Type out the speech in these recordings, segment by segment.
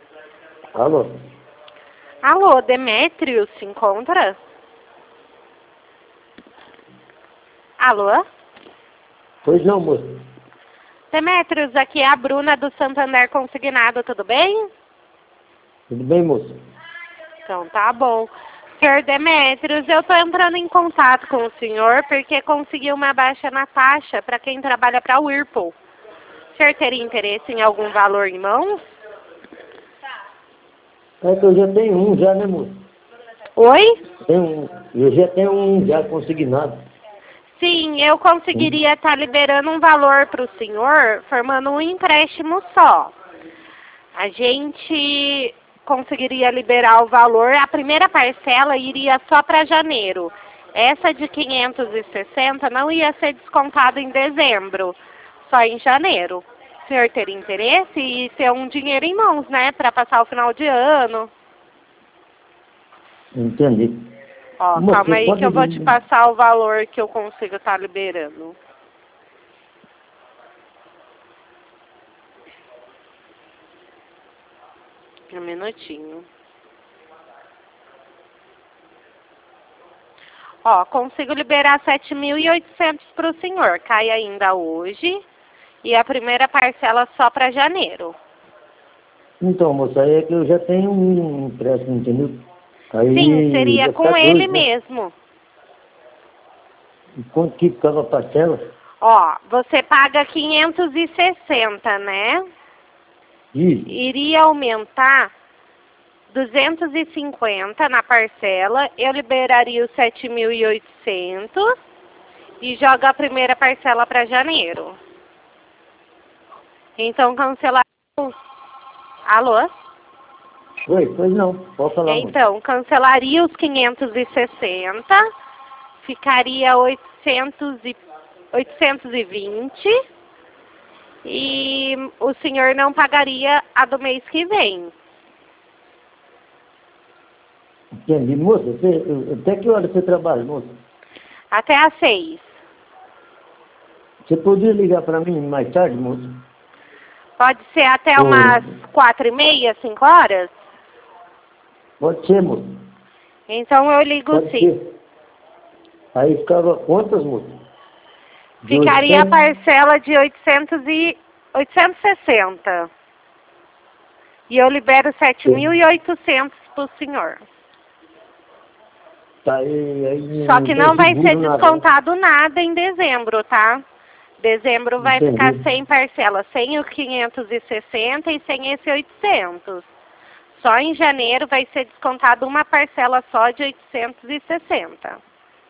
Alô? Alô, Demétrio, se encontra? Alô? Pois não, moça. Demétrios, aqui é a Bruna do Santander Consignado, tudo bem? Tudo bem, moça? Então tá bom. Senhor Demétrios, eu tô entrando em contato com o senhor porque consegui uma baixa na taxa para quem trabalha para a Whirlpool. O senhor teria interesse em algum valor em mãos? É que eu já tenho um já, né, moça? Oi? Eu já tenho um já consignado. Sim, eu conseguiria estar liberando um valor para o senhor, formando um empréstimo só. A gente conseguiria liberar o valor, a primeira parcela iria só para janeiro. Essa de 560 não ia ser descontada em dezembro, só em janeiro. O senhor teria interesse e ter um dinheiro em mãos, né, para passar o final de ano? Entendi. Ó, Moça, calma você aí que eu vou te passar o valor que eu consigo estar liberando. Um minutinho. Ó, consigo liberar 7.800 para o senhor. Cai ainda hoje. E a primeira parcela só para janeiro. Então, moça, aí é que eu já tenho um empréstimo, entendeu? Aí Sim, seria vai com ficar ele dois, né? mesmo. E quanto que ficava a parcela? Ó, você paga 560, né? Isso. Iria aumentar 250 na parcela. Eu liberaria os 7.800 e joga a primeira parcela para janeiro. Então, cancelar... Alô? Oi, pois não. Pode falar, moça. Então, cancelaria os 560, ficaria 820 e o senhor não pagaria a do mês que vem. Entendi. Moça, até que hora você trabalha, moça? Até às 6. Você podia ligar para mim mais tarde, moça? Pode ser até Ou umas 4h30, 5 horas? pode ser, moça. Então eu ligo Pode sim. ser. Aí ficava quantas, moça? De Ficaria a 800? parcela de 860. E eu libero 7.800 para o senhor. Tá, aí Só não que tem não vai ser seguro, nada, né? descontado nada em dezembro, tá? Dezembro vai ficar Entendi. sem parcela, sem o 560 e sem esse 800. Só em janeiro vai ser descontado uma parcela só de 860.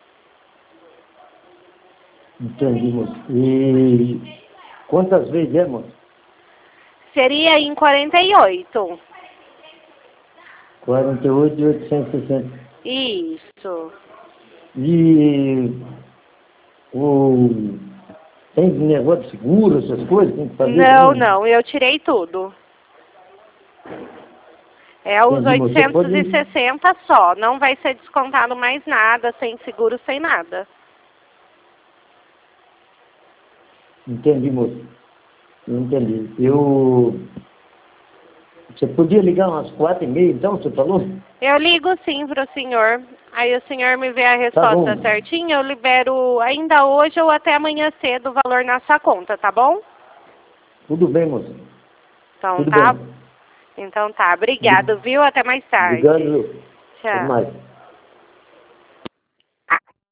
Entendi, moça. E quantas vezes é, moça? Seria em 48. 48 e 860. Isso. E o... tem negócio de seguro, essas coisas? Tem que fazer Não, também? não, eu tirei tudo. É os Entendi, moça. Você pode... 860 só, não vai ser descontado mais nada, sem seguro, sem nada. Entendi, moça. Entendi. Você podia ligar umas 4h30, então, você falou? Eu ligo sim para o senhor. Aí o senhor me vê a Tá resposta bom. certinha, eu libero ainda hoje ou até amanhã cedo o valor na sua conta, tá bom? Tudo bem, moça. Então Tudo tá. bem. Então tá. Obrigado, viu? Até mais tarde. Obrigado. Até Tchau. mais.